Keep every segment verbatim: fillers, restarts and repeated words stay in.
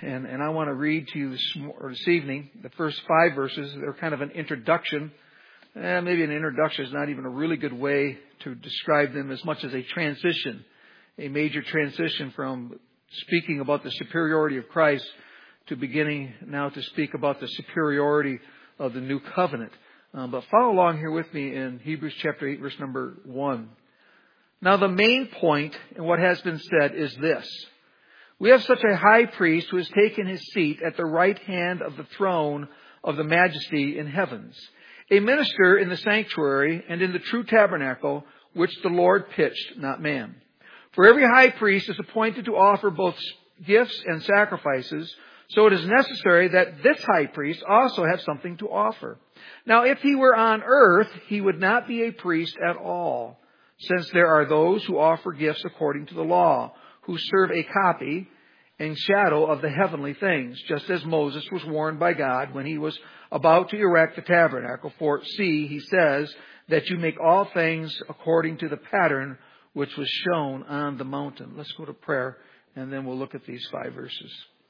And, and I want to read to you this, or this evening the first five verses. They're kind of an introduction. Eh, maybe an introduction is not even a really good way to describe them as much as a transition, a major transition from speaking about the superiority of Christ to beginning now to speak about the superiority of the new covenant. Um, but follow along here with me in Hebrews chapter eight, verse number one. Now the main point in what has been said is this. We have such a high priest who has taken his seat at the right hand of the throne of the majesty in heavens, a minister in the sanctuary and in the true tabernacle, which the Lord pitched, not man. For every high priest is appointed to offer both gifts and sacrifices, so it is necessary that this high priest also have something to offer. Now, if he were on earth, he would not be a priest at all, since there are those who offer gifts according to the law, who serve a copy and shadow of the heavenly things, just as Moses was warned by God when he was about to erect the tabernacle. For see, he says, that you make all things according to the pattern which was shown on the mountain. Let's go to prayer, and then we'll look at these five verses.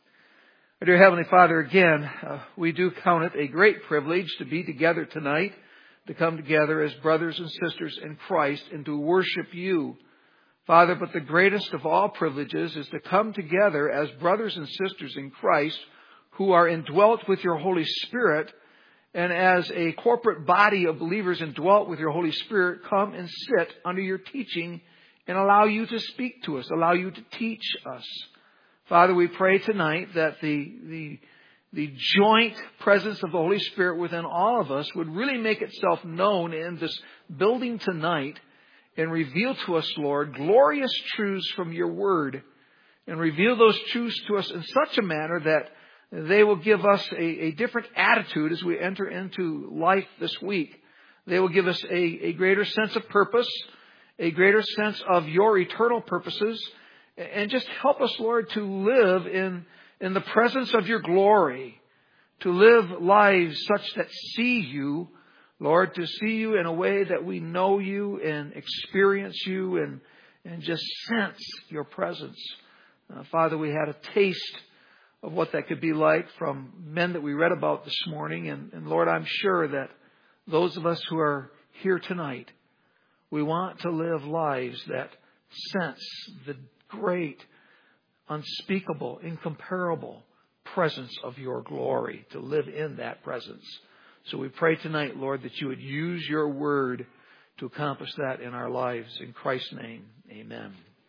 Dear Heavenly Father, again, uh, we do count it a great privilege to be together tonight, to come together as brothers and sisters in Christ and to worship you. Father, but the greatest of all privileges is to come together as brothers and sisters in Christ who are indwelt with your Holy Spirit, and as a corporate body of believers indwelt with your Holy Spirit, come and sit under your teaching and allow you to speak to us, allow you to teach us. Father, we pray tonight that the, the, the joint presence of the Holy Spirit within all of us would really make itself known in this building tonight and reveal to us, Lord, glorious truths from your word, and reveal those truths to us in such a manner that they will give us a, a different attitude as we enter into life this week. They will give us a, a greater sense of purpose, a greater sense of your eternal purposes, and just help us, Lord, to live in, in the presence of your glory, to live lives such that see you, Lord, to see you in a way that we know you and experience you and, and just sense your presence. Uh, Father, we had a taste of what that could be like from men that we read about this morning. And, and Lord, I'm sure that those of us who are here tonight, we want to live lives that sense the great, unspeakable, incomparable presence of your glory, to live in that presence. So we pray tonight, Lord, that you would use your word to accomplish that in our lives. In Christ's name, amen.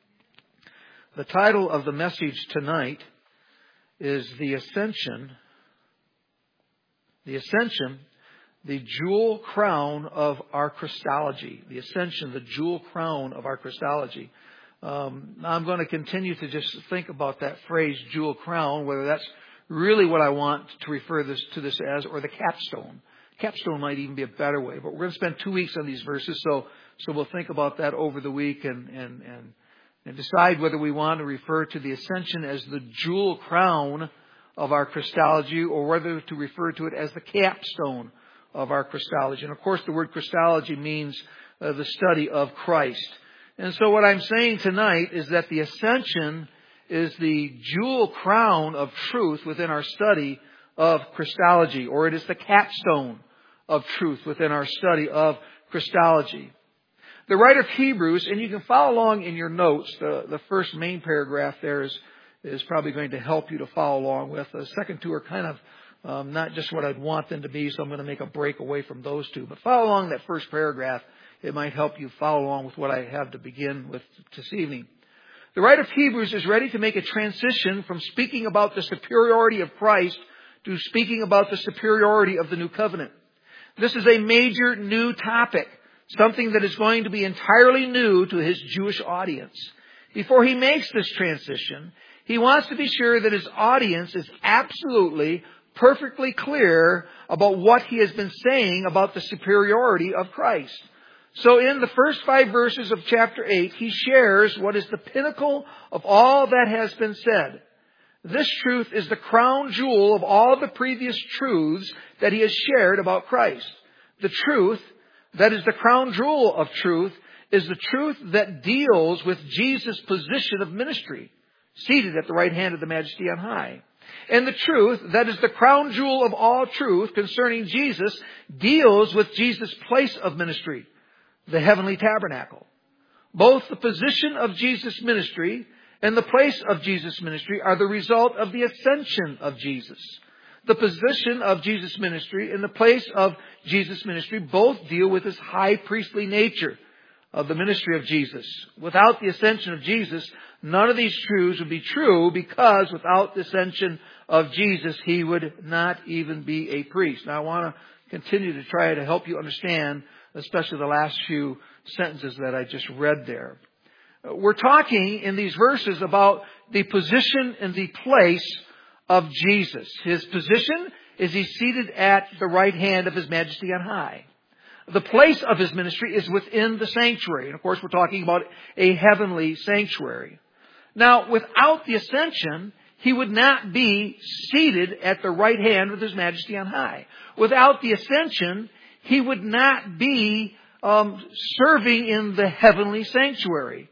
The title of the message tonight is The Ascension. The Ascension, the jewel crown of our Christology. The Ascension, the jewel crown of our Christology. Um, now I'm going to continue to just think about that phrase, jewel crown, whether that's really what I want to refer this to this as, or the capstone. Capstone might even be a better way, but we're going to spend two weeks on these verses, so so we'll think about that over the week and and and, and decide whether we want to refer to the ascension as the jewel crown of our Christology, or whether to refer to it as the capstone of our Christology. And of course, the word Christology means uh, the study of Christ. And so what I'm saying tonight is that the ascension is the jewel crown of truth within our study of Christology, or it is the capstone of truth within our study of Christology. The writer of Hebrews, and you can follow along in your notes, the, the first main paragraph there is, is probably going to help you to follow along with. The second two are kind of um, not just what I'd want them to be, so I'm going to make a break away from those two. But follow along that first paragraph. It might help you follow along with what I have to begin with this evening. The writer of Hebrews is ready to make a transition from speaking about the superiority of Christ to speaking about the superiority of the new covenant. This is a major new topic, something that is going to be entirely new to his Jewish audience. Before he makes this transition, he wants to be sure that his audience is absolutely, perfectly clear about what he has been saying about the superiority of Christ. So in the first five verses of chapter eight, he shares what is the pinnacle of all that has been said. This truth is the crown jewel of all the previous truths that he has shared about Christ. The truth that is the crown jewel of truth is the truth that deals with Jesus' position of ministry, seated at the right hand of the Majesty on high. And the truth, that is the crown jewel of all truth concerning Jesus, deals with Jesus' place of ministry, the heavenly tabernacle. Both the position of Jesus' ministry and the place of Jesus' ministry are the result of the ascension of Jesus. The position of Jesus' ministry and the place of Jesus' ministry both deal with His high priestly nature of the ministry of Jesus. Without the ascension of Jesus, none of these truths would be true, because without the ascension of Jesus, He would not even be a priest. Now I want to continue to try to help you understand, especially the last few sentences that I just read there. We're talking in these verses about the position and the place of Jesus. His position is He's seated at the right hand of His majesty on high. The place of His ministry is within the sanctuary. And of course, we're talking about a heavenly sanctuary. Now, without the ascension, He would not be seated at the right hand of His majesty on high. Without the ascension, He would not be um, serving in the heavenly sanctuary.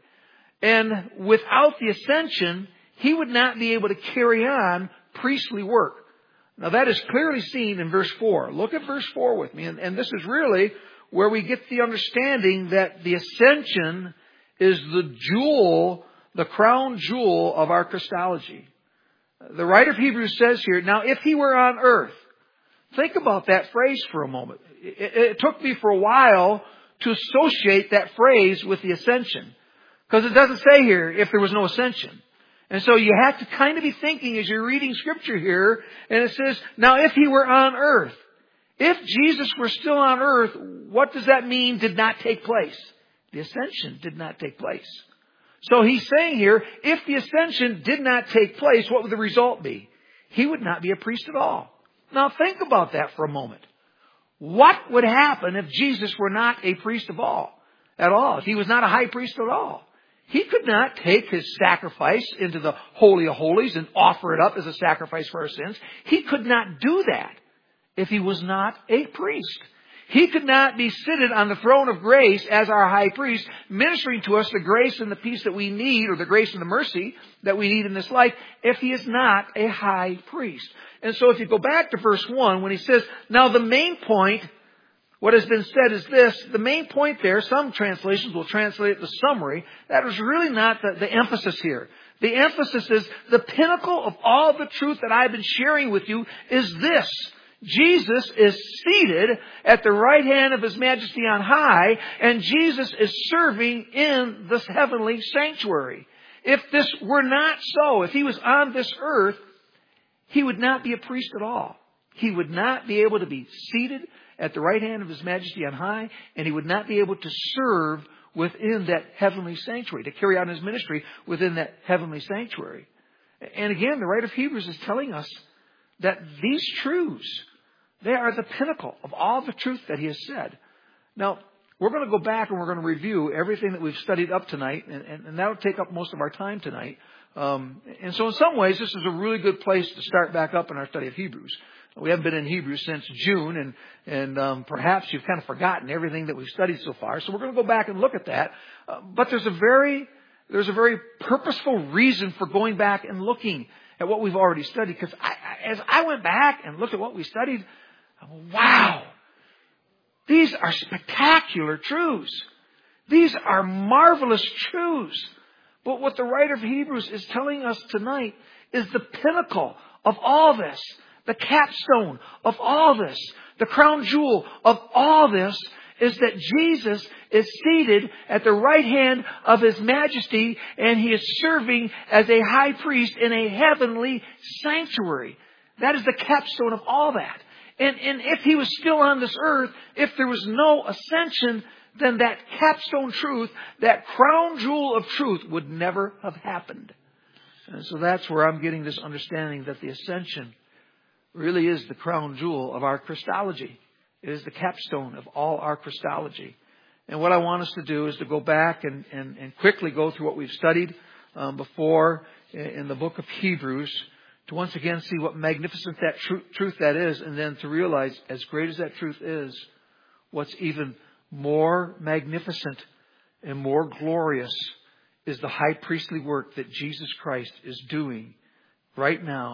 And without the ascension, He would not be able to carry on priestly work. Now that is clearly seen in verse four. Look at verse four with me. And, and this is really where we get the understanding that the ascension is the jewel, the crown jewel of our Christology. The writer of Hebrews says here, now if He were on earth, think about that phrase for a moment. It, it took me for a while to associate that phrase with the ascension, because it doesn't say here if there was no ascension. And so you have to kind of be thinking as you're reading Scripture here, and it says, now if He were on earth, if Jesus were still on earth, what does that mean did not take place? The ascension did not take place. So He's saying here, if the ascension did not take place, what would the result be? He would not be a priest at all. Now think about that for a moment. What would happen if Jesus were not a priest of all, at all? If He was not a high priest at all? He could not take His sacrifice into the Holy of Holies and offer it up as a sacrifice for our sins. He could not do that if He was not a priest. He could not be seated on the throne of grace as our high priest, ministering to us the grace and the peace that we need, or the grace and the mercy that we need in this life, if He is not a high priest. And so if you go back to verse one, when he says, now the main point, what has been said is this, the main point there, some translations will translate it the summary. That is really not the, the emphasis here. The emphasis is the pinnacle of all the truth that I've been sharing with you is this. Jesus is seated at the right hand of His majesty on high, and Jesus is serving in this heavenly sanctuary. If this were not so, if He was on this earth, He would not be a priest at all. He would not be able to be seated at the right hand of His majesty on high, and He would not be able to serve within that heavenly sanctuary, to carry out His ministry within that heavenly sanctuary. And again, the writer of Hebrews is telling us that these truths, they are the pinnacle of all the truth that He has said. Now, we're going to go back and we're going to review everything that we've studied up tonight, and, and, and that will take up most of our time tonight. Um, and so in some ways, this is a really good place to start back up in our study of Hebrews. We haven't been in Hebrews since June, and, and um, perhaps you've kind of forgotten everything that we've studied so far. So we're going to go back and look at that. Uh, but there's a very there's a very purposeful reason for going back and looking at what we've already studied. Because I, I, as I went back and looked at what we studied, wow, these are spectacular truths. These are marvelous truths. But what the writer of Hebrews is telling us tonight is the pinnacle of all this. The capstone of all this, the crown jewel of all this, is that Jesus is seated at the right hand of His majesty, and He is serving as a high priest in a heavenly sanctuary. That is the capstone of all that. And, and if He was still on this earth, if there was no ascension, then that capstone truth, that crown jewel of truth, would never have happened. And so that's where I'm getting this understanding that the ascension really is the crown jewel of our Christology. It is the capstone of all our Christology. And what I want us to do is to go back and, and, and quickly go through what we've studied um, before in the book of Hebrews, to once again see what magnificent that tr- truth that is, and then to realize, as great as that truth is, what's even more magnificent and more glorious is the high priestly work that Jesus Christ is doing right now,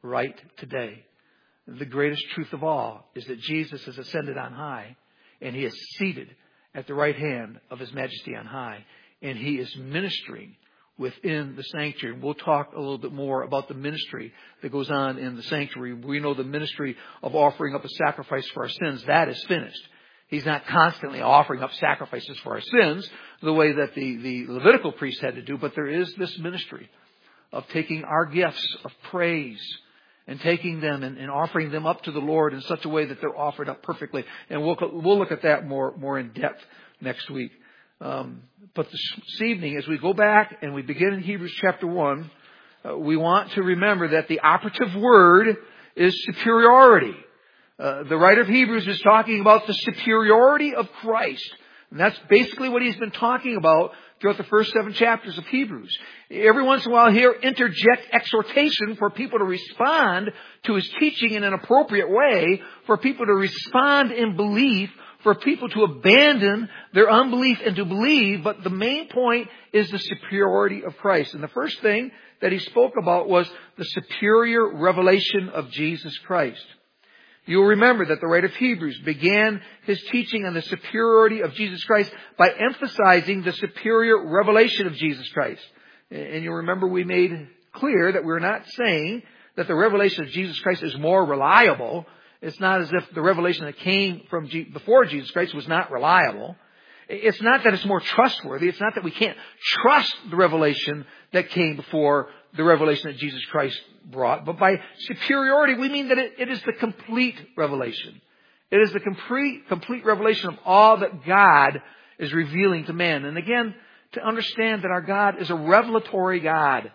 right today. The greatest truth of all is that Jesus has ascended on high, and He is seated at the right hand of His Majesty on high, and He is ministering within the sanctuary. We'll talk a little bit more about the ministry that goes on in the sanctuary. We know the ministry of offering up a sacrifice for our sins, that is finished. He's not constantly offering up sacrifices for our sins the way that the, the Levitical priests had to do, but there is this ministry of taking our gifts of praise and taking them and, and offering them up to the Lord in such a way that they're offered up perfectly. And we'll, we'll look at that more, more in depth next week. Um, but this evening, as we go back and we begin in Hebrews chapter one, uh, we want to remember that the operative word is superiority. Uh, the writer of Hebrews is talking about the superiority of Christ. And that's basically what he's been talking about throughout the first seven chapters of Hebrews. Every once in a while here, interject exhortation for people to respond to his teaching in an appropriate way, for people to respond in belief, for people to abandon their unbelief and to believe. But the main point is the superiority of Christ. And the first thing that he spoke about was the superior revelation of Jesus Christ. You'll remember that the writer of Hebrews began his teaching on the superiority of Jesus Christ by emphasizing the superior revelation of Jesus Christ. And you'll remember we made clear that we're not saying that the revelation of Jesus Christ is more reliable. It's not as if the revelation that came from G- before Jesus Christ was not reliable. It's not that it's more trustworthy. It's not that we can't trust the revelation that came before the revelation that Jesus Christ brought. But by superiority, we mean that it, it is the complete revelation. It is the complete, complete revelation of all that God is revealing to man. And again, to understand that our God is a revelatory God.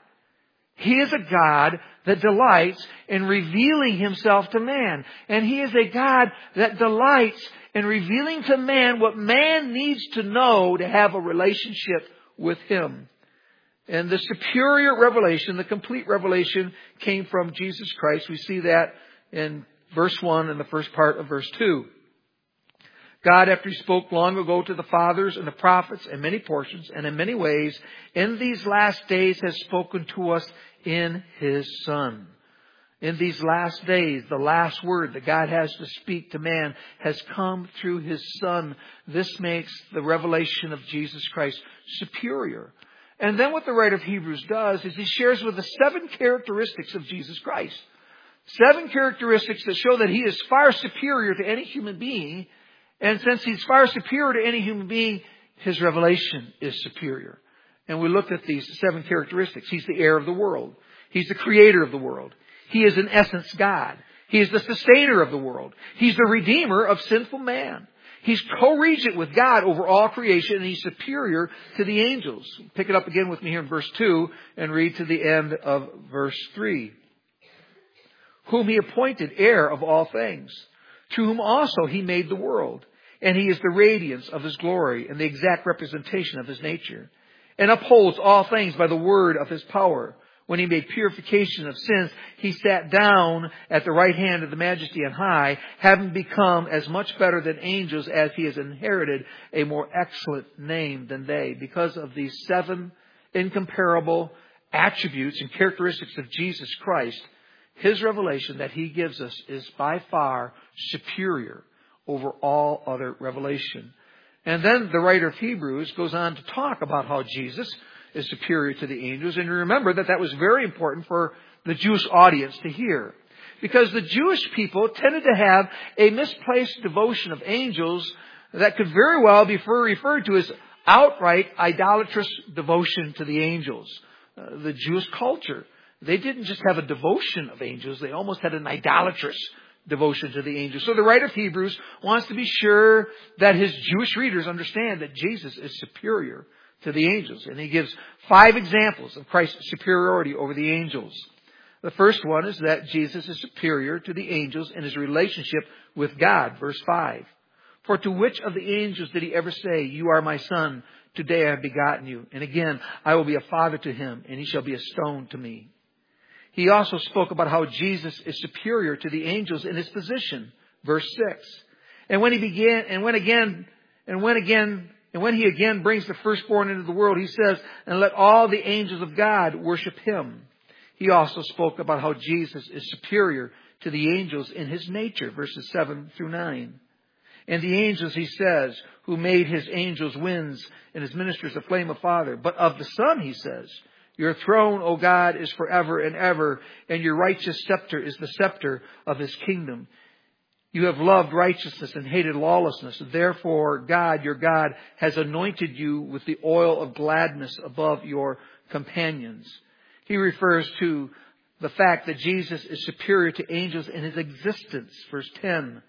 He is a God that delights in revealing Himself to man. And He is a God that delights in revealing to man what man needs to know to have a relationship with Him. And the superior revelation, the complete revelation, came from Jesus Christ. We see that in verse one and the first part of verse two. God, after He spoke long ago to the fathers and the prophets in many portions and in many ways, in these last days has spoken to us in His Son. In these last days, the last word that God has to speak to man has come through His Son. This makes the revelation of Jesus Christ superior. And then what the writer of Hebrews does is he shares with us seven characteristics of Jesus Christ. Seven characteristics that show that He is far superior to any human being. And since He's far superior to any human being, His revelation is superior. And we looked at these seven characteristics. He's the heir of the world. He's the creator of the world. He is in essence God. He is the sustainer of the world. He's the redeemer of sinful man. He's co-regent with God over all creation, and He's superior to the angels. Pick it up again with me here in verse two and read to the end of verse three. Whom He appointed heir of all things, through whom also He made the world. And He is the radiance of His glory and the exact representation of His nature, and upholds all things by the word of His power. When He made purification of sins, He sat down at the right hand of the Majesty on high, having become as much better than angels as He has inherited a more excellent name than they. Because of these seven incomparable attributes and characteristics of Jesus Christ, His revelation that He gives us is by far superior over all other revelation. And then the writer of Hebrews goes on to talk about how Jesus is superior to the angels. And remember that that was very important for the Jewish audience to hear. Because the Jewish people tended to have a misplaced devotion of angels that could very well be referred to as outright idolatrous devotion to the angels. Uh, the Jewish culture, they didn't just have a devotion of angels, they almost had an idolatrous devotion to the angels. So the writer of Hebrews wants to be sure that his Jewish readers understand that Jesus is superior to the angels. And he gives five examples of Christ's superiority over the angels. The first one is that Jesus is superior to the angels in His relationship with God. Verse five. For to which of the angels did He ever say, "You are my son, today I have begotten you. And again, I will be a father to him, and he shall be a stone to me." He also spoke about how Jesus is superior to the angels in His position. Verse six. And when he began, and when again, and when again, And when He again brings the firstborn into the world, He says, "And let all the angels of God worship Him." He also spoke about how Jesus is superior to the angels in his nature, verses seven through nine. And the angels, he says, who made his angels winds and his ministers a flame of fire. But of the Son, he says, your throne, O God, is forever and ever, and your righteous scepter is the scepter of his kingdom. You have loved righteousness and hated lawlessness. Therefore, God, your God, has anointed you with the oil of gladness above your companions. He refers to the fact that Jesus is superior to angels in his existence. Verse ten.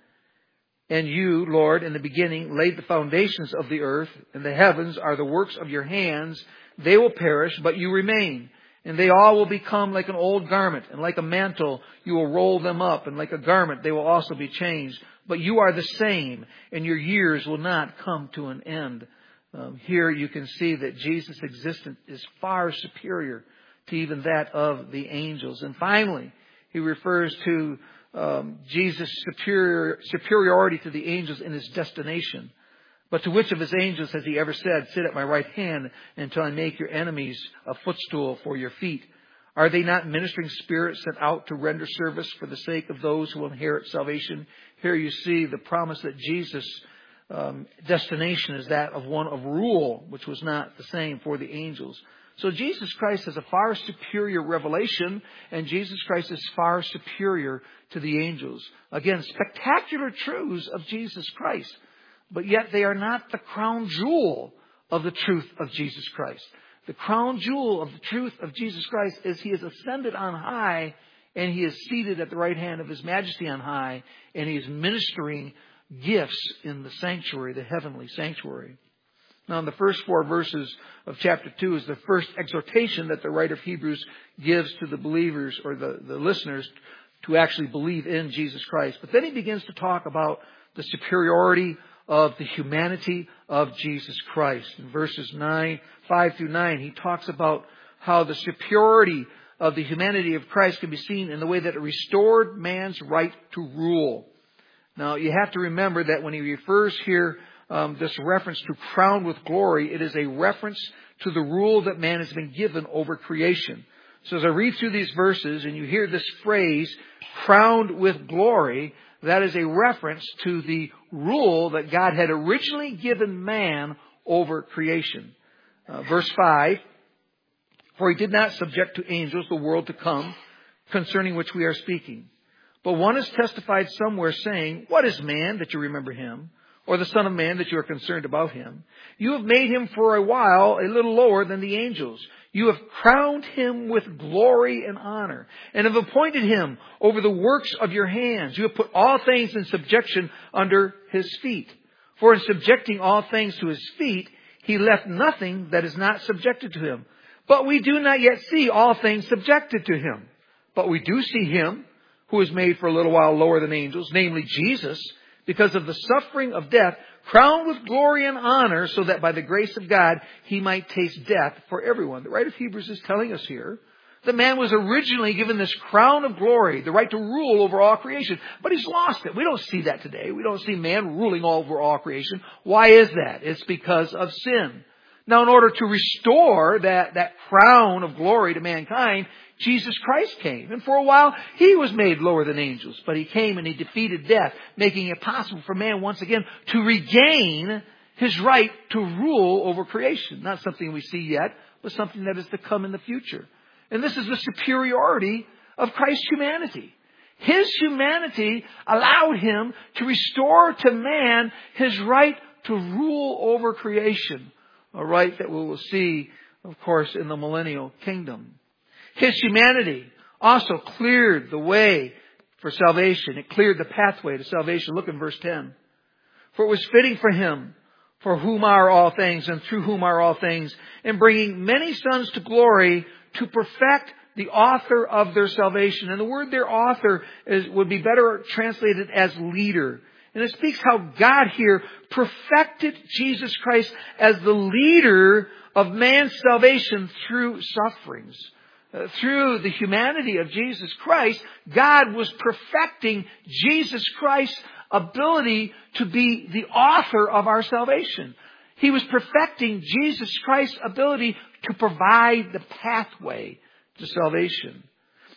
And you, Lord, in the beginning laid the foundations of the earth, and the heavens are the works of your hands. They will perish, but you remain. And they all will become like an old garment, and like a mantle you will roll them up, and like a garment they will also be changed. But you are the same, and your years will not come to an end. Um, here you can see that Jesus' existence is far superior to even that of the angels. And finally, he refers to um, Jesus' superior, superiority to the angels in his destination. But to which of his angels has he ever said, sit at my right hand until I make your enemies a footstool for your feet? Are they not ministering spirits sent out to render service for the sake of those who will inherit salvation? Here you see the promise that Jesus' um, destination is that of one of rule, which was not the same for the angels. So Jesus Christ has a far superior revelation, and Jesus Christ is far superior to the angels. Again, spectacular truths of Jesus Christ. But yet they are not the crown jewel of the truth of Jesus Christ. The crown jewel of the truth of Jesus Christ is he is ascended on high, and he is seated at the right hand of his majesty on high, and he is ministering gifts in the sanctuary, the heavenly sanctuary. Now, in the first four verses of chapter two is the first exhortation that the writer of Hebrews gives to the believers or the, the listeners to actually believe in Jesus Christ. But then he begins to talk about the superiority of the humanity of Jesus Christ. In verses nine, five through nine, he talks about how the superiority of the humanity of Christ can be seen in the way that it restored man's right to rule. Now, you have to remember that when he refers here um, this reference to crowned with glory, it is a reference to the rule that man has been given over creation. So as I read through these verses and you hear this phrase, crowned with glory, that is a reference to the rule that God had originally given man over creation. Uh, verse five, for he did not subject to angels the world to come, concerning which we are speaking. But one has testified somewhere, saying, what is man that you remember him? Or the Son of Man that you are concerned about him? You have made him for a while a little lower than the angels. You have crowned him with glory and honor, and have appointed him over the works of your hands. You have put all things in subjection under his feet. For in subjecting all things to his feet, he left nothing that is not subjected to him. But we do not yet see all things subjected to him. But we do see him who is made for a little while lower than angels, namely Jesus, because of the suffering of death, crowned with glory and honor, so that by the grace of God he might taste death for everyone. The writer of Hebrews is telling us here that man was originally given this crown of glory, the right to rule over all creation, but he's lost it. We don't see that today. We don't see man ruling over all creation. Why is that? It's because of sin. Now, in order to restore that, that crown of glory to mankind, Jesus Christ came. And for a while, he was made lower than angels. But he came and he defeated death, making it possible for man once again to regain his right to rule over creation. Not something we see yet, but something that is to come in the future. And this is the superiority of Christ's humanity. His humanity allowed him to restore to man his right to rule over creation. A right that we will see, of course, in the millennial kingdom. His humanity also cleared the way for salvation. It cleared the pathway to salvation. Look in verse ten. For it was fitting for him, for whom are all things, and through whom are all things, in bringing many sons to glory, to perfect the author of their salvation. And the word there, author, is, would be better translated as leader. And it speaks how God here perfected Jesus Christ as the leader of man's salvation through sufferings. Uh, through the humanity of Jesus Christ, God was perfecting Jesus Christ's ability to be the author of our salvation. He was perfecting Jesus Christ's ability to provide the pathway to salvation.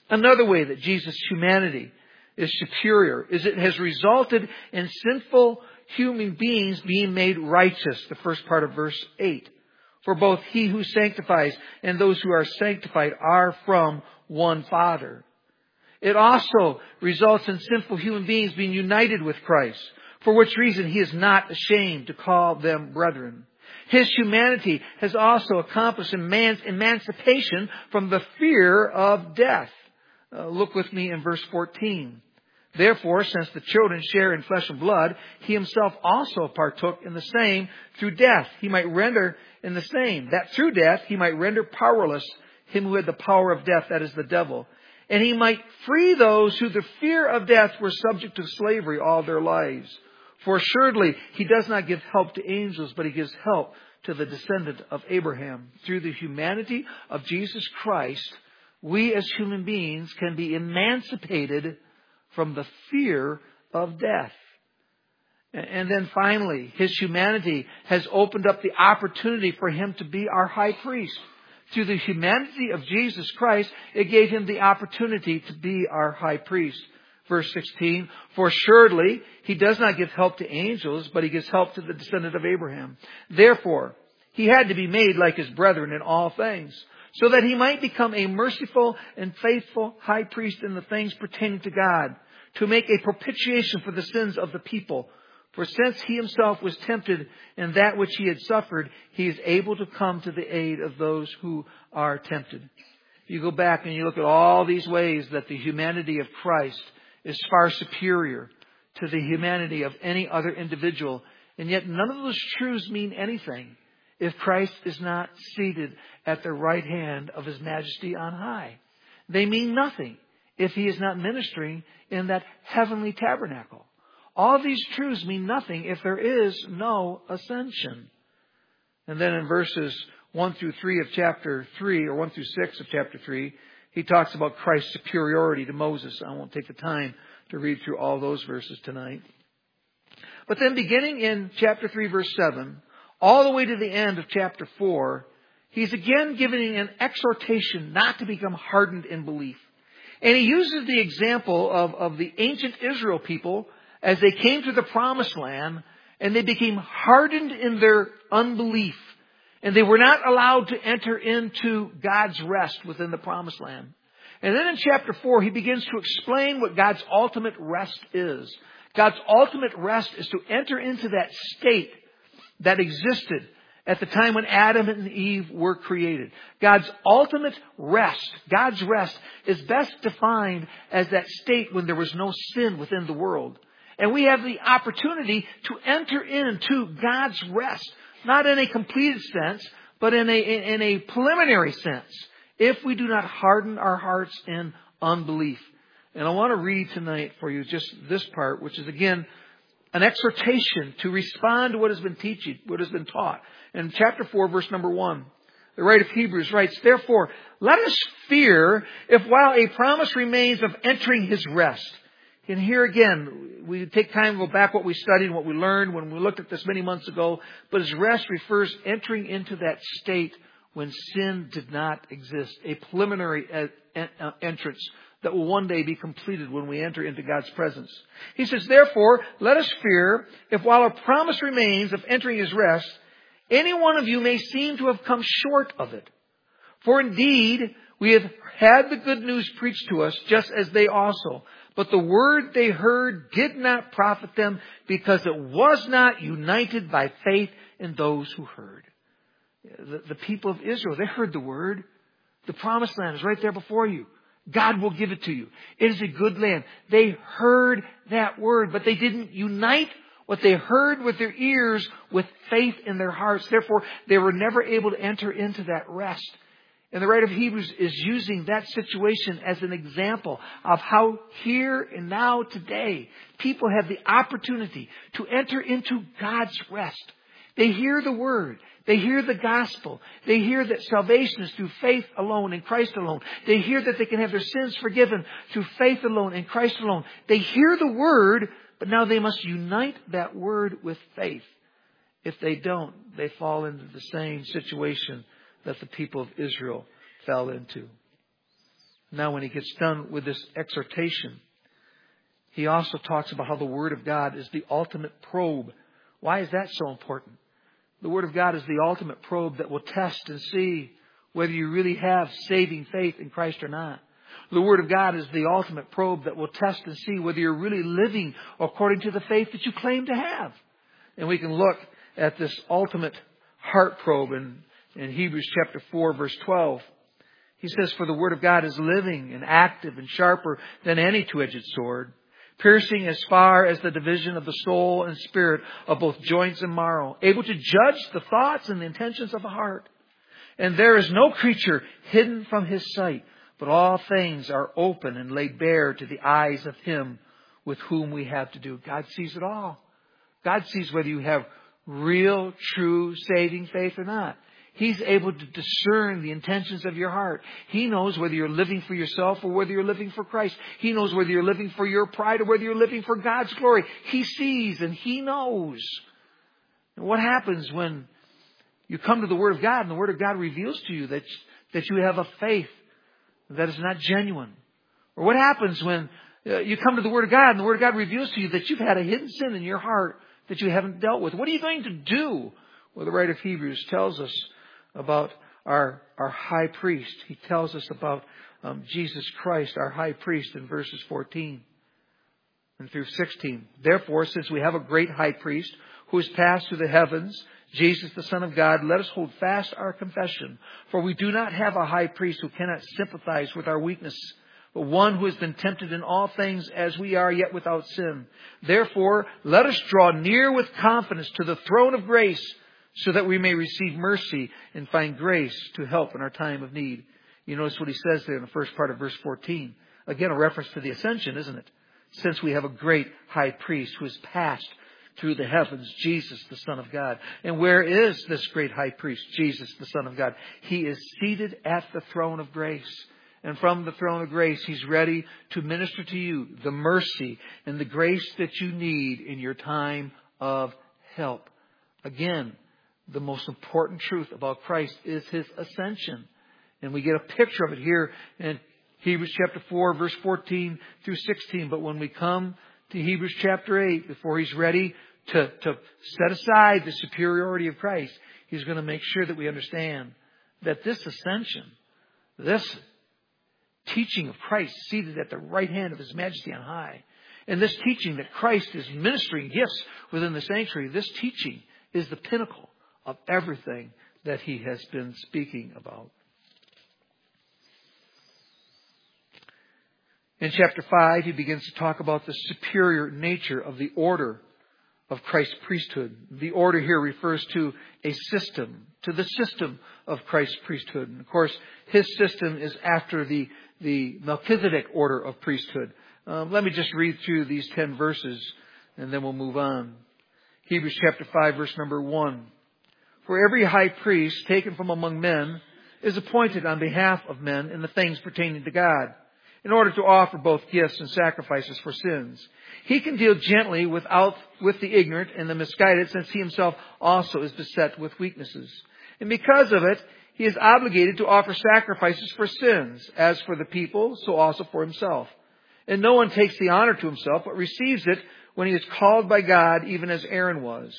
Another way that Jesus' humanity is superior is it has resulted in sinful human beings being made righteous. The first part of verse eight. For both he who sanctifies and those who are sanctified are from one Father. It also results in sinful human beings being united with Christ, for which reason he is not ashamed to call them brethren. His humanity has also accomplished man's emancipation from the fear of death. Uh, look with me in verse fourteen. Therefore, since the children share in flesh and blood, he himself also partook in the same through death. He might render in the same, that through death he might render powerless him who had the power of death, that is the devil. And he might free those who the fear of death were subject to slavery all their lives. For assuredly he does not give help to angels, but he gives help to the descendant of Abraham. Through the humanity of Jesus Christ, we as human beings can be emancipated from the fear of death. And then finally, his humanity has opened up the opportunity for him to be our high priest. Through the humanity of Jesus Christ, it gave him the opportunity to be our high priest. Verse sixteen, for assuredly he does not give help to angels, but he gives help to the descendant of Abraham. Therefore, he had to be made like his brethren in all things, so that he might become a merciful and faithful high priest in the things pertaining to God, to make a propitiation for the sins of the people. For since he himself was tempted in that which he had suffered, he is able to come to the aid of those who are tempted. You go back and you look at all these ways that the humanity of Christ is far superior to the humanity of any other individual. And yet none of those truths mean anything if Christ is not seated at the right hand of his majesty on high. They mean nothing if he is not ministering in that heavenly tabernacle. All these truths mean nothing if there is no ascension. And then in verses one through three of chapter three, or one through six of chapter three, he talks about Christ's superiority to Moses. I won't take the time to read through all those verses tonight. But then beginning in chapter three, verse seven, all the way to the end of chapter four, he's again giving an exhortation not to become hardened in belief. And he uses the example of, of the ancient Israel people as they came to the promised land and they became hardened in their unbelief. And they were not allowed to enter into God's rest within the promised land. And then in chapter four, he begins to explain what God's ultimate rest is. God's ultimate rest is to enter into that state that existed at the time when Adam and Eve were created. God's ultimate rest, God's rest, is best defined as that state when there was no sin within the world. And we have the opportunity to enter into God's rest, not in a completed sense, but in a, in a preliminary sense, if we do not harden our hearts in unbelief. And I want to read tonight for you just this part, which is again an exhortation to respond to what has been teaching, what has been taught. In chapter four, verse number one, the writer of Hebrews writes, therefore, let us fear if while a promise remains of entering his rest. And here again, we take time to go back what we studied and what we learned when we looked at this many months ago. But his rest refers entering into that state when sin did not exist. A preliminary entrance that will one day be completed when we enter into God's presence. He says, therefore, let us fear if while a promise remains of entering his rest, any one of you may seem to have come short of it. For indeed, we have had the good news preached to us just as they also. But the word they heard did not profit them because it was not united by faith in those who heard. The, the people of Israel, they heard the word. The promised land is right there before you. God will give it to you. It is a good land. They heard that word, but they didn't unite what they heard with their ears with faith in their hearts. Therefore, they were never able to enter into that rest. And the writer of Hebrews is using that situation as an example of how here and now today people have the opportunity to enter into God's rest. They hear the word. They hear the gospel. They hear that salvation is through faith alone in Christ alone. They hear that they can have their sins forgiven through faith alone in Christ alone. They hear the word, but now they must unite that word with faith. If they don't, they fall into the same situation that the people of Israel fell into. Now, when he gets done with this exhortation, he also talks about how the Word of God is the ultimate probe. Why is that so important? The Word of God is the ultimate probe that will test and see whether you really have saving faith in Christ or not. The Word of God is the ultimate probe that will test and see whether you're really living according to the faith that you claim to have. And we can look at this ultimate heart probe in, in Hebrews chapter four, verse twelve. He says, "For the Word of God is living and active and sharper than any two-edged sword, piercing as far as the division of the soul and spirit, of both joints and marrow, able to judge the thoughts and the intentions of the heart. And there is no creature hidden from His sight, but all things are open and laid bare to the eyes of Him with whom we have to do." God sees it all. God sees whether you have real, true, saving faith or not. He's able to discern the intentions of your heart. He knows whether you're living for yourself or whether you're living for Christ. He knows whether you're living for your pride or whether you're living for God's glory. He sees and He knows. And what happens when you come to the Word of God and the Word of God reveals to you that, that you have a faith that is not genuine? Or what happens when uh, you come to the Word of God and the Word of God reveals to you that you've had a hidden sin in your heart that you haven't dealt with? What are you going to do? Well, the writer of Hebrews tells us about our, our high priest. He tells us about um, Jesus Christ, our high priest, in verses fourteen and through sixteen. "Therefore, since we have a great high priest who has passed through the heavens, Jesus, the Son of God, let us hold fast our confession. For we do not have a high priest who cannot sympathize with our weakness, but one who has been tempted in all things as we are, yet without sin. Therefore, let us draw near with confidence to the throne of grace, so that we may receive mercy and find grace to help in our time of need." You notice what he says there in the first part of verse fourteen. Again, a reference to the ascension, isn't it? "Since we have a great high priest who has passed through the heavens, Jesus, the Son of God." And where is this great high priest, Jesus, the Son of God? He is seated at the throne of grace. And from the throne of grace, He's ready to minister to you the mercy and the grace that you need in your time of help. Again, the most important truth about Christ is His ascension. And we get a picture of it here in Hebrews chapter four, verse fourteen through sixteen. But when we come to Hebrews chapter eight, before He's ready to, to set aside the superiority of Christ, He's going to make sure that we understand that this ascension, this teaching of Christ seated at the right hand of His majesty on high, and this teaching that Christ is ministering gifts within the sanctuary, this teaching is the pinnacle of everything that He has been speaking about. In chapter five, he begins to talk about the superior nature of the order of Christ's priesthood. The order here refers to a system, to the system of Christ's priesthood. And of course, His system is after the, the Melchizedek order of priesthood. Um, let me just read through these ten verses and then we'll move on. Hebrews chapter five, verse number one. "For every high priest taken from among men is appointed on behalf of men in the things pertaining to God, in order to offer both gifts and sacrifices for sins. He can deal gently without, with the ignorant and the misguided, since He Himself also is beset with weaknesses. And because of it, He is obligated to offer sacrifices for sins, as for the people, so also for Himself. And no one takes the honor to himself, but receives it when he is called by God, even as Aaron was."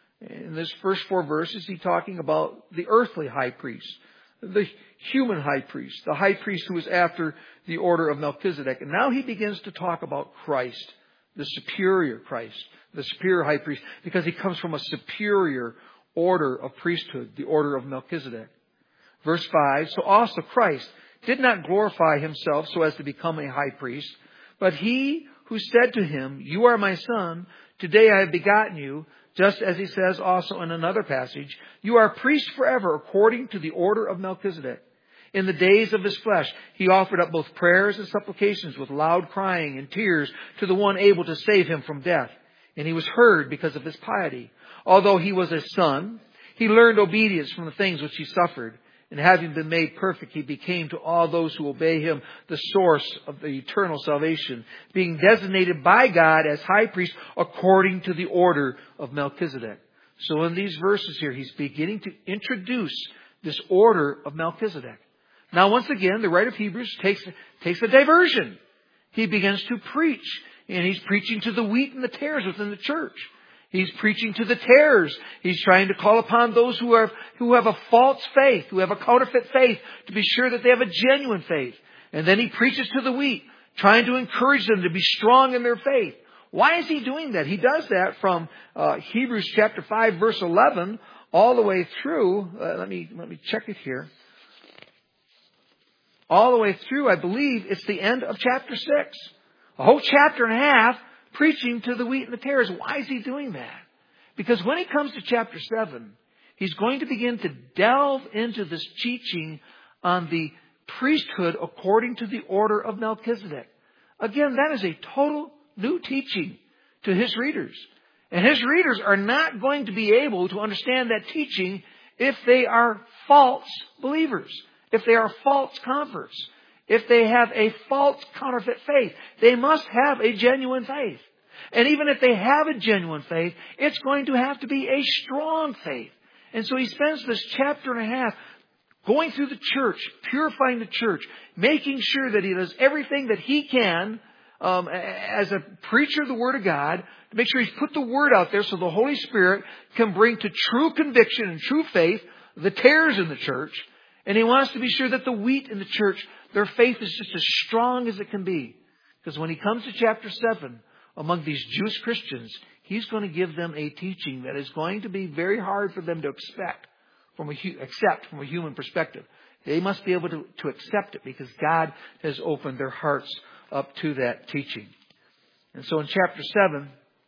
In this first four verses, he's talking about the earthly high priest, the human high priest, the high priest who was after the order of Melchizedek. And now he begins to talk about Christ, the superior Christ, the superior high priest, because he comes from a superior order of priesthood, the order of Melchizedek. Verse five, "So also Christ did not glorify Himself so as to become a high priest, but He who said to Him, 'You are my Son, today I have begotten you,' just as He says also in another passage, 'You are priests forever according to the order of Melchizedek.' In the days of His flesh, He offered up both prayers and supplications with loud crying and tears to the one able to save him from death. And He was heard because of His piety. Although He was a Son, He learned obedience from the things which He suffered. And having been made perfect, He became to all those who obey Him the source of the eternal salvation, being designated by God as high priest according to the order of Melchizedek." So in these verses here, he's beginning to introduce this order of Melchizedek. Now, once again, the writer of Hebrews takes, takes a diversion. He begins to preach. And he's preaching to the wheat and the tares within the church. He's preaching to the tares. He's trying to call upon those who are, who have a false faith, who have a counterfeit faith, to be sure that they have a genuine faith. And then he preaches to the wheat, trying to encourage them to be strong in their faith. Why is he doing that? He does that from uh, Hebrews chapter five, verse eleven, all the way through. Uh, let me let me check it here. All the way through, I believe it's the end of chapter six. A whole chapter and a half preaching to the wheat and the tares. Why is he doing that? Because when he comes to chapter seven, he's going to begin to delve into this teaching on the priesthood according to the order of Melchizedek. Again, that is a total new teaching to his readers. And his readers are not going to be able to understand that teaching if they are false believers, if they are false converts, if they have a false counterfeit faith. They must have a genuine faith. And even if they have a genuine faith, it's going to have to be a strong faith. And so he spends this chapter and a half going through the church, purifying the church, making sure that he does everything that he can um, as a preacher of the Word of God, to make sure he's put the Word out there so the Holy Spirit can bring to true conviction and true faith the tares in the church. And he wants to be sure that the wheat in the church, their faith is just as strong as it can be. Because when he comes to chapter seven, among these Jewish Christians, he's going to give them a teaching that is going to be very hard for them to expect from a, accept from a human perspective. They must be able to, to accept it because God has opened their hearts up to that teaching. And so in chapter seven,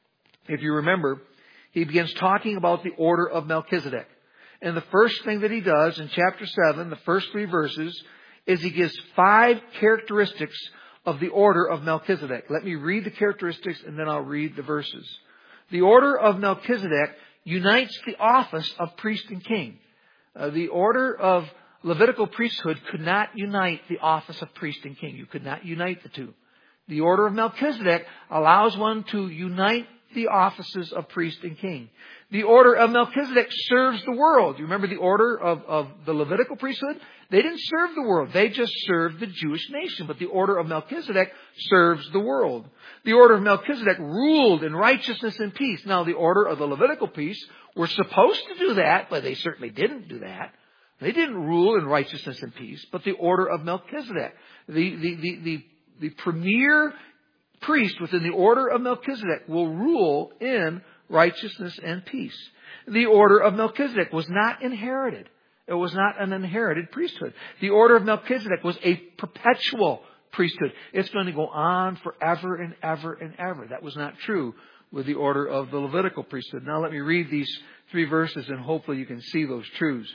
if you remember, he begins talking about the order of Melchizedek. And the first thing that he does in chapter seven, the first three verses, is he gives five characteristics of the order of Melchizedek. Let me read the characteristics and then I'll read the verses. The order of Melchizedek unites the office of priest and king. Uh, the order of Levitical priesthood could not unite the office of priest and king. You could not unite the two. The order of Melchizedek allows one to unite the offices of priest and king. The order of Melchizedek serves the world. You remember the order of, of the Levitical priesthood? They didn't serve the world. They just served the Jewish nation. But the order of Melchizedek serves the world. The order of Melchizedek ruled in righteousness and peace. Now, the order of the Levitical priests were supposed to do that, but they certainly didn't do that. They didn't rule in righteousness and peace. But the order of Melchizedek, the, the, the, the, the premier priest within the order of Melchizedek, will rule in righteousness and peace. The order of Melchizedek was not inherited. It was not an inherited priesthood. The order of Melchizedek was a perpetual priesthood. It's going to go on forever and ever and ever. That was not true with the order of the Levitical priesthood. Now let me read these three verses and hopefully you can see those truths.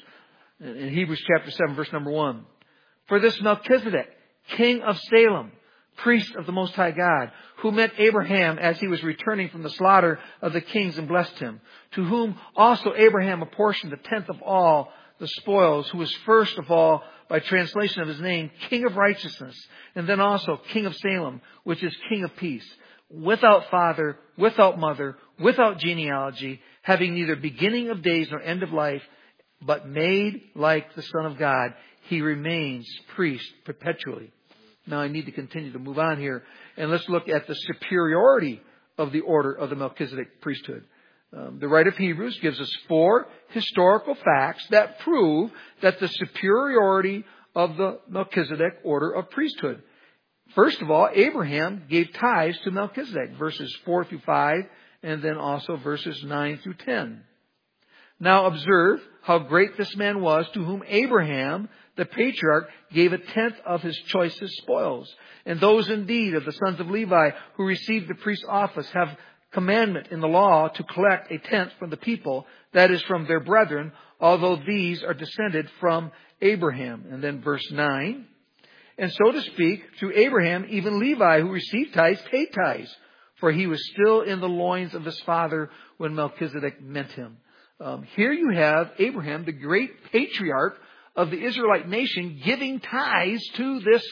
In Hebrews chapter seven, verse number one. For this Melchizedek, king of Salem, priest of the Most High God, who met Abraham as he was returning from the slaughter of the kings and blessed him, to whom also Abraham apportioned the tenth of all the spoils, who was first of all, by translation of his name, King of Righteousness, and then also King of Salem, which is King of Peace, without father, without mother, without genealogy, having neither beginning of days nor end of life, but made like the Son of God, he remains priest perpetually. Now I need to continue to move on here, and let's look at the superiority of the order of the Melchizedek priesthood. Um, the writer of Hebrews gives us four historical facts that prove that the superiority of the Melchizedek order of priesthood. First of all, Abraham gave tithes to Melchizedek, verses four through five, and then also verses nine through ten. Now observe how great this man was, to whom Abraham, the patriarch, gave a tenth of his choicest spoils. And those indeed of the sons of Levi who received the priest's office have commandment in the law to collect a tenth from the people, that is from their brethren, although these are descended from Abraham. And then verse nine. And so to speak, through Abraham, even Levi, who received tithes, paid tithes, for he was still in the loins of his father when Melchizedek met him. Um, here you have Abraham, the great patriarch of the Israelite nation, giving tithes to this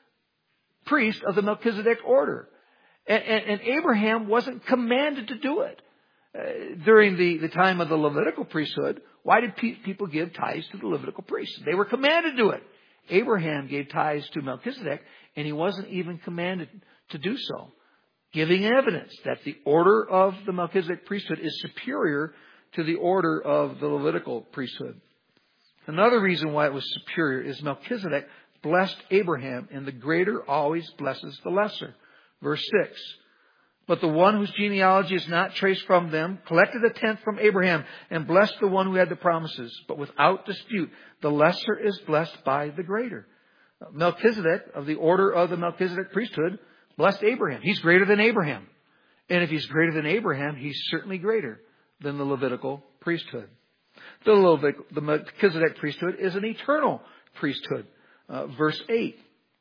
priest of the Melchizedek order. And, and, and Abraham wasn't commanded to do it. Uh, during the, the time of the Levitical priesthood, why did pe- people give tithes to the Levitical priests? They were commanded to do it. Abraham gave tithes to Melchizedek, and he wasn't even commanded to do so, giving evidence that the order of the Melchizedek priesthood is superior to the order of the Levitical priesthood. Another reason why it was superior is Melchizedek blessed Abraham, and the greater always blesses the lesser. Verse six. But the one whose genealogy is not traced from them collected a tenth from Abraham and blessed the one who had the promises. But without dispute, the lesser is blessed by the greater. Melchizedek, of the order of the Melchizedek priesthood, blessed Abraham. He's greater than Abraham. And if he's greater than Abraham, he's certainly greater than the Levitical priesthood. The, Levit- the Melchizedek priesthood is an eternal priesthood. Uh, verse eight.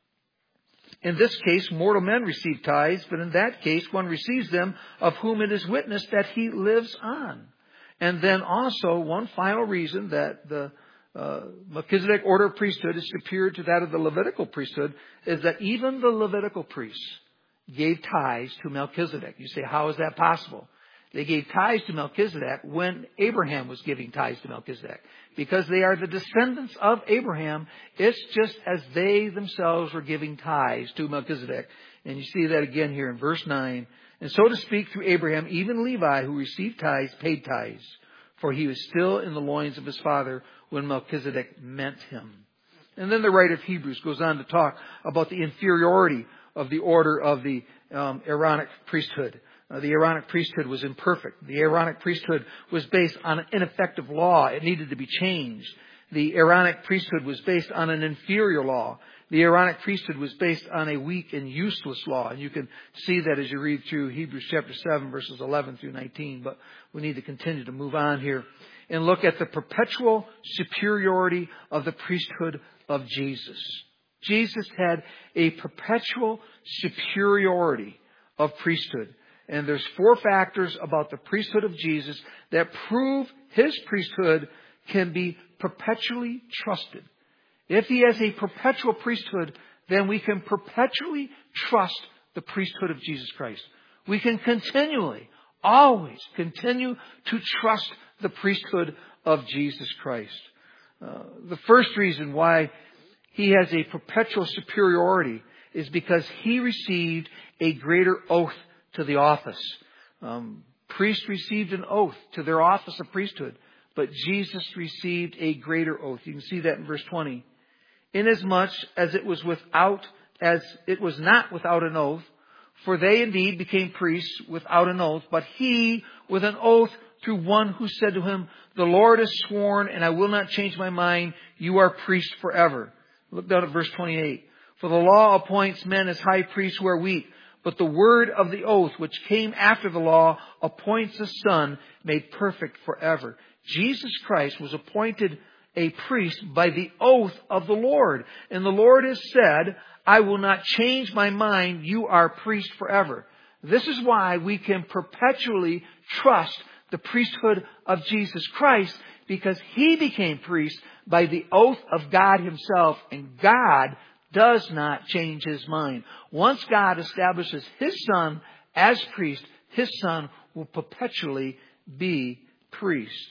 In this case, mortal men receive tithes, but in that case, one receives them of whom it is witnessed that he lives on. And then also, one final reason that the uh, Melchizedek order of priesthood is superior to that of the Levitical priesthood is that even the Levitical priests gave tithes to Melchizedek. You say, how is that possible? They gave tithes to Melchizedek when Abraham was giving tithes to Melchizedek. Because they are the descendants of Abraham, it's just as they themselves were giving tithes to Melchizedek. And you see that again here in verse nine. And so to speak, through Abraham, even Levi, who received tithes, paid tithes. For he was still in the loins of his father when Melchizedek met him. And then the writer of Hebrews goes on to talk about the inferiority of the order of the um, Aaronic priesthood. Uh, the Aaronic priesthood was imperfect. The Aaronic priesthood was based on an ineffective law. It needed to be changed. The Aaronic priesthood was based on an inferior law. The Aaronic priesthood was based on a weak and useless law. And you can see that as you read through Hebrews chapter seven, verses eleven through nineteen. But we need to continue to move on here and look at the perpetual superiority of the priesthood of Jesus. Jesus had a perpetual superiority of priesthood. And there's four factors about the priesthood of Jesus that prove his priesthood can be perpetually trusted. If he has a perpetual priesthood, then we can perpetually trust the priesthood of Jesus Christ. We can continually, always continue to trust the priesthood of Jesus Christ. Uh, the first reason why he has a perpetual superiority is because he received a greater oath to the office. Um, priests received an oath to their office of priesthood, but Jesus received a greater oath. You can see that in verse twenty. Inasmuch as it was without, as it was not without an oath, for they indeed became priests without an oath, but he with an oath through one who said to him, the Lord has sworn, and I will not change my mind. You are priests forever. Look down at verse twenty-eight. For the law appoints men as high priests who are weak, but the word of the oath, which came after the law, appoints a son made perfect forever. Jesus Christ was appointed a priest by the oath of the Lord. And the Lord has said, I will not change my mind. You are priest forever. This is why we can perpetually trust the priesthood of Jesus Christ, because he became priest by the oath of God himself, and God does not change his mind. Once God establishes his son as priest, his son will perpetually be priest.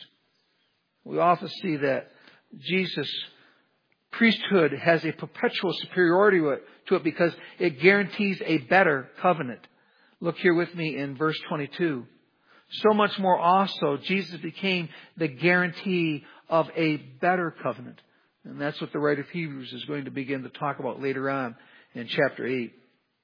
We often see that Jesus' priesthood has a perpetual superiority to it because it guarantees a better covenant. Look here with me in verse twenty-two. So much more also, Jesus became the guarantee of a better covenant. And that's what the writer of Hebrews is going to begin to talk about later on in chapter eight.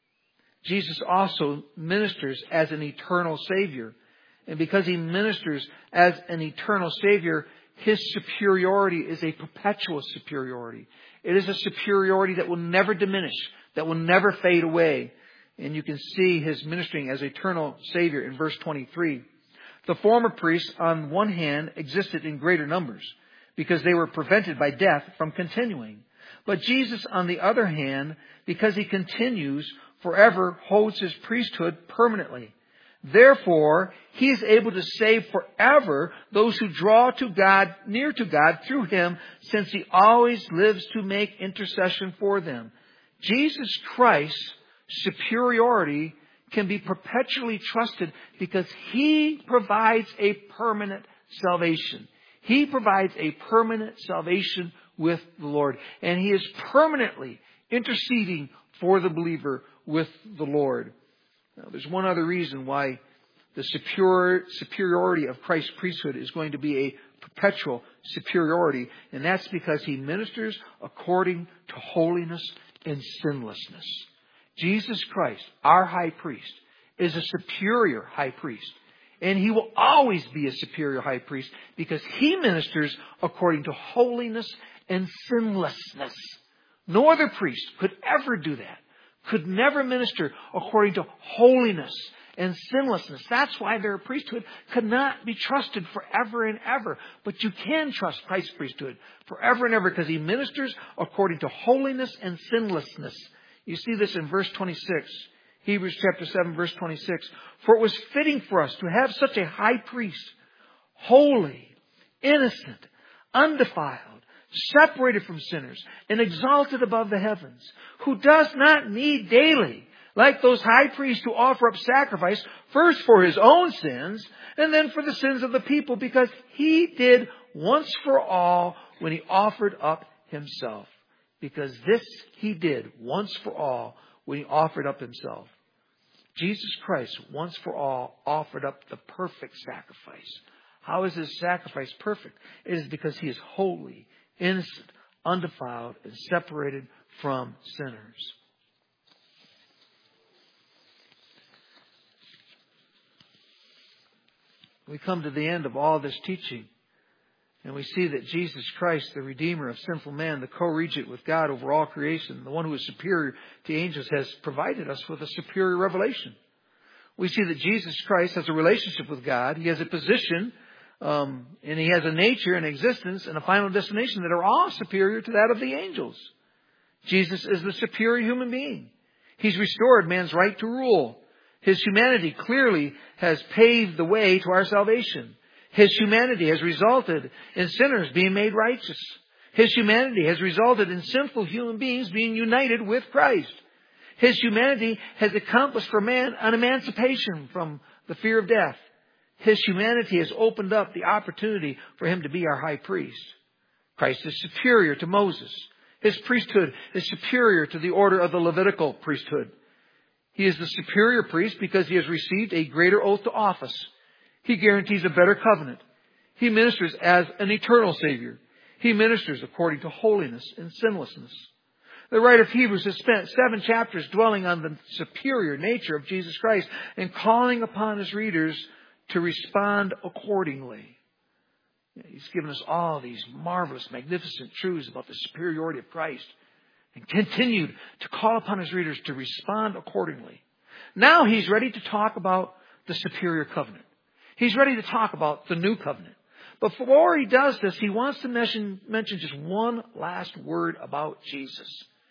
Jesus also ministers as an eternal Savior. And because he ministers as an eternal Savior, his superiority is a perpetual superiority. It is a superiority that will never diminish, that will never fade away. And you can see his ministering as eternal Savior in verse twenty-three. The former priests, on one hand, existed in greater numbers, because they were prevented by death from continuing. But Jesus, on the other hand, because he continues forever, holds his priesthood permanently. Therefore, he is able to save forever those who draw to God, near to God through him, since he always lives to make intercession for them. Jesus Christ's superiority can be perpetually trusted because he provides a permanent salvation. He provides a permanent salvation with the Lord. And He is permanently interceding for the believer with the Lord. Now, there's one other reason why the superior, superiority of Christ's priesthood is going to be a perpetual superiority. And that's because He ministers according to holiness and sinlessness. Jesus Christ, our high priest, is a superior high priest. And He will always be a superior high priest because He ministers according to holiness and sinlessness. No other priest could ever do that. Could never minister according to holiness and sinlessness. That's why their priesthood could not be trusted forever and ever. But you can trust Christ's priesthood forever and ever because He ministers according to holiness and sinlessness. You see this in verse twenty-six. Hebrews chapter seven, verse twenty-six. For it was fitting for us to have such a high priest, holy, innocent, undefiled, separated from sinners, and exalted above the heavens, who does not need daily, like those high priests, to offer up sacrifice, first for His own sins, and then for the sins of the people, because He did once for all when He offered up Himself. Because this He did once for all when He offered up Himself. Jesus Christ, once for all, offered up the perfect sacrifice. How is His sacrifice perfect? It is because He is holy, innocent, undefiled, and separated from sinners. We come to the end of all this teaching, and we see that Jesus Christ, the Redeemer of sinful man, the co-regent with God over all creation, the one who is superior to angels, has provided us with a superior revelation. We see that Jesus Christ has a relationship with God. He has a position, um, and He has a nature and existence and a final destination that are all superior to that of the angels. Jesus is the superior human being. He's restored man's right to rule. His humanity clearly has paved the way to our salvation. His humanity has resulted in sinners being made righteous. His humanity has resulted in sinful human beings being united with Christ. His humanity has accomplished for man an emancipation from the fear of death. His humanity has opened up the opportunity for Him to be our high priest. Christ is superior to Moses. His priesthood is superior to the order of the Levitical priesthood. He is the superior priest because He has received a greater oath to office. He guarantees a better covenant. He ministers as an eternal Savior. He ministers according to holiness and sinlessness. The writer of Hebrews has spent seven chapters dwelling on the superior nature of Jesus Christ and calling upon his readers to respond accordingly. He's given us all these marvelous, magnificent truths about the superiority of Christ and continued to call upon his readers to respond accordingly. Now He's ready to talk about the superior covenant. He's ready to talk about the new covenant. But before He does this, He wants to mention, mention just one last word about Jesus.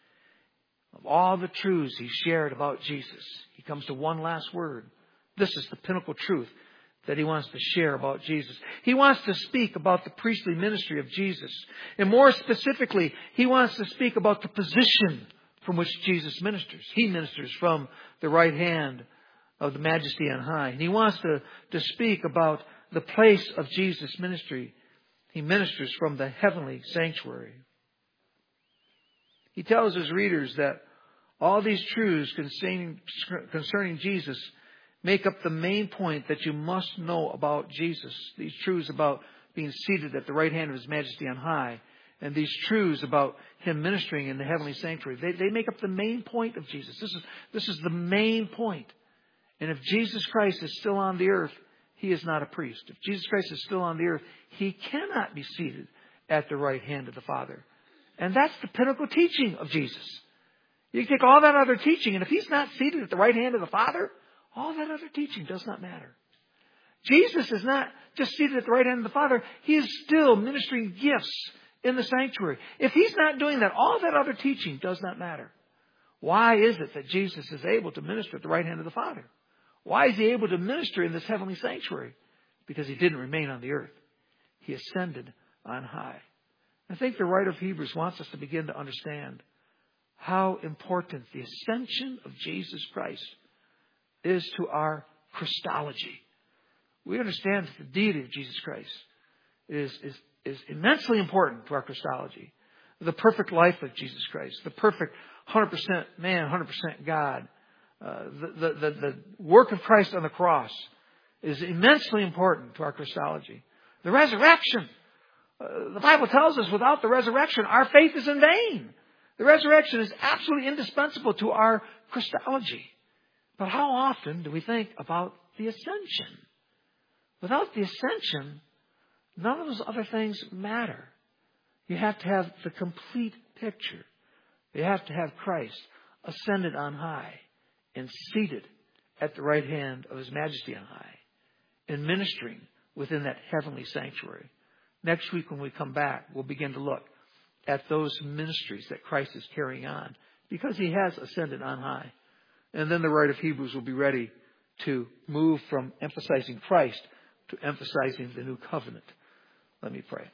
Of all the truths He shared about Jesus, He comes to one last word. This is the pinnacle truth that He wants to share about Jesus. He wants to speak about the priestly ministry of Jesus. And more specifically, He wants to speak about the position from which Jesus ministers. He ministers from the right hand of the Majesty on high. And He wants to, to speak about the place of Jesus' ministry. He ministers from the heavenly sanctuary. He tells His readers that all these truths concerning, concerning Jesus make up the main point that you must know about Jesus. These truths about being seated at the right hand of His Majesty on high, and these truths about Him ministering in the heavenly sanctuary, they, they make up the main point of Jesus. This is, this is the main point. And if Jesus Christ is still on the earth, He is not a priest. If Jesus Christ is still on the earth, He cannot be seated at the right hand of the Father. And that's the pinnacle teaching of Jesus. You can take all that other teaching, and if He's not seated at the right hand of the Father, all that other teaching does not matter. Jesus is not just seated at the right hand of the Father. He is still ministering gifts in the sanctuary. If He's not doing that, all that other teaching does not matter. Why is it that Jesus is able to minister at the right hand of the Father? Why is He able to minister in this heavenly sanctuary? Because He didn't remain on the earth. He ascended on high. I think the writer of Hebrews wants us to begin to understand how important the ascension of Jesus Christ is to our Christology. We understand that the deity of Jesus Christ is, is, is immensely important to our Christology. the perfect life of Jesus Christ, the perfect one hundred percent man, one hundred percent God. Uh, the, the, the, the work of Christ on the cross is immensely important to our Christology. The resurrection. Uh, the Bible tells us without the resurrection, our faith is in vain. The resurrection is absolutely indispensable to our Christology. But how often do we think about the ascension? Without the ascension, none of those other things matter. You have to have the complete picture. You have to have Christ ascended on high and seated at the right hand of His Majesty on high and ministering within that heavenly sanctuary. Next week when we come back, we'll begin to look at those ministries that Christ is carrying on because He has ascended on high. And then the writer of Hebrews will be ready to move from emphasizing Christ to emphasizing the new covenant. Let me pray.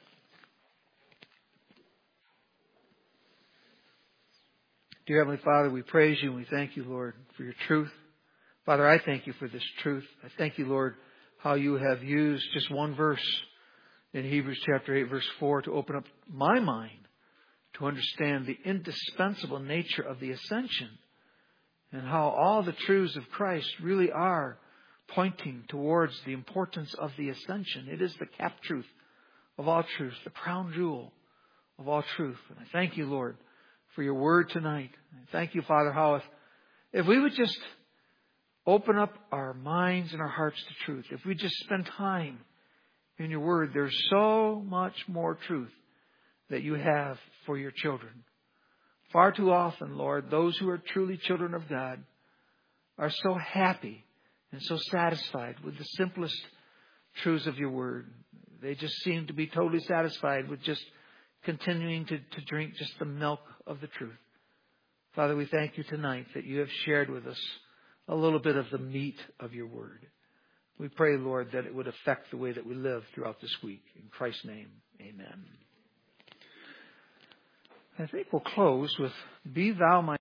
Dear Heavenly Father, we praise You and we thank You, Lord, for Your truth. Father, I thank You for this truth. I thank You, Lord, how You have used just one verse in Hebrews chapter eight, verse four, to open up my mind to understand the indispensable nature of the ascension and how all the truths of Christ really are pointing towards the importance of the ascension. It is the cap truth of all truth, the crown jewel of all truth. And I thank You, Lord, for Your word tonight. I thank You, Father, how if, if we would just open up our minds and our hearts to truth, if we just spend time in Your word, there's so much more truth that You have for Your children. Far too often, Lord, those who are truly children of God are so happy and so satisfied with the simplest truths of Your word. They just seem to be totally satisfied with just continuing to, to drink just the milk of the truth. Father, we thank You tonight that You have shared with us a little bit of the meat of Your word. We pray, Lord, that it would affect the way that we live throughout this week. In Christ's name, amen. I think we'll close with, Be Thou my